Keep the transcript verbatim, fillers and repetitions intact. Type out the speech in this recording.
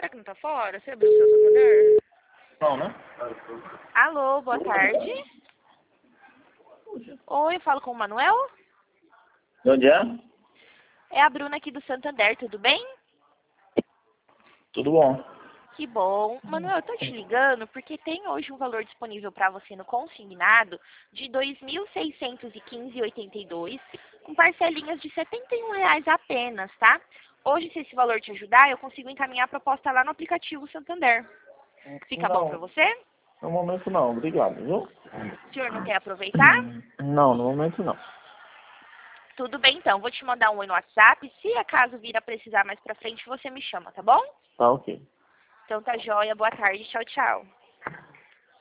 Será que não tá fora? Você abriu o seu Santander? Não, né? Alô, boa tarde. Oi, eu falo com o Manuel? De onde é? É a Bruna aqui do Santander, tudo bem? Tudo bom. Que bom. Manuel, eu tô te ligando porque tem hoje um valor disponível para você no consignado de dois mil seiscentos e quinze reais e oitenta e dois centavos, com parcelinhas de setenta e um reais apenas, tá? Hoje, se esse valor te ajudar, eu consigo encaminhar a proposta lá no aplicativo Santander. Fica bom para Não, você? no momento não. Obrigado, viu? O senhor não quer aproveitar? Não, no momento não. Tudo bem, então. Vou te mandar um oi no WhatsApp. Se acaso vir a precisar mais pra frente, você me chama, tá bom? Tá ok. Então tá joia. Boa tarde. Tchau, tchau.